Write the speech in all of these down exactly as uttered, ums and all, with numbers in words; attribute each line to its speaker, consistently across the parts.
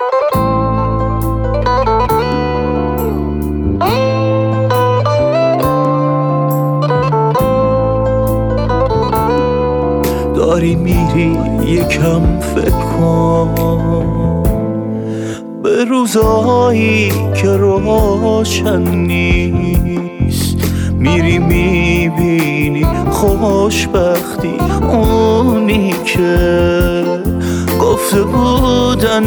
Speaker 1: داری میری یکم فکر کن به روزایی که روشن نیست، میری میبینی خوشبختی اونی که گفته بودن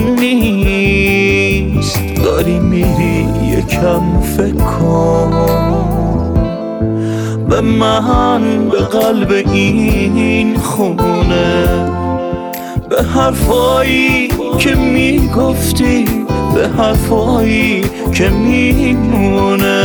Speaker 1: نیست. داری میری یکم فکر کن به من، به قلب این خونه، به حرفایی که میگفتی، به حرفایی که میمونه.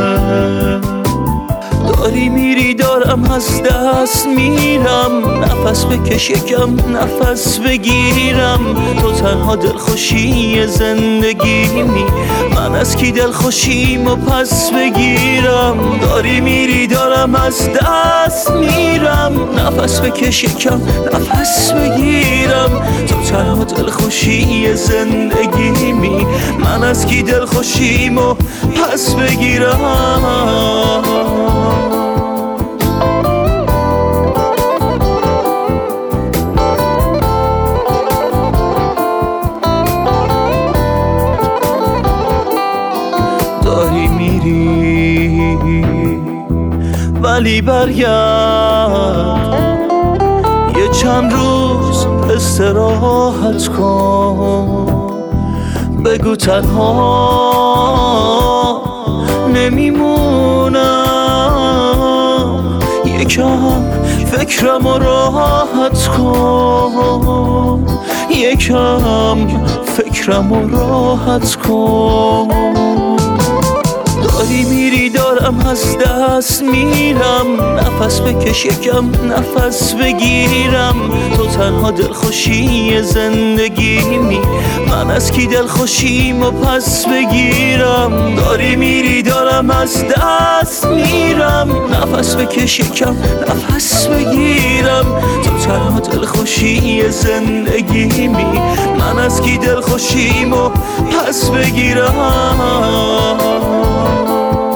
Speaker 1: داری میری دارم از دست میرم، نفس بکش یکم نفس بگیرم. تو تنها دلخوشی زندگیمی، من از کی دلخوشیمو پس بگیرم. داری میری دارم از دست میرم، نفس بکش یکم نفس بگیرم. تو تنها دلخوشی زندگیمی، من از کی دلخوشیمو پس بگیرم. داری میری ولی برگرد، یه چند روز استراحت کن. بگو تنها نمیمونم، یکم فکرم رو راحت کن، یکم فکرم رو راحت کن. داری میری دارم از دست میرم، نفس بکش یکم نفس بگیرم. تو تنها دلخوشی زندگیمی، من از کی دلخوشیمو پس بگیرم. داری میری دارم از دست میرم، نفس بکش یکم نفس بگیرم. تو تنها دلخوشی زندگیمی، من از کی دلخوشیمو پس بگیرم.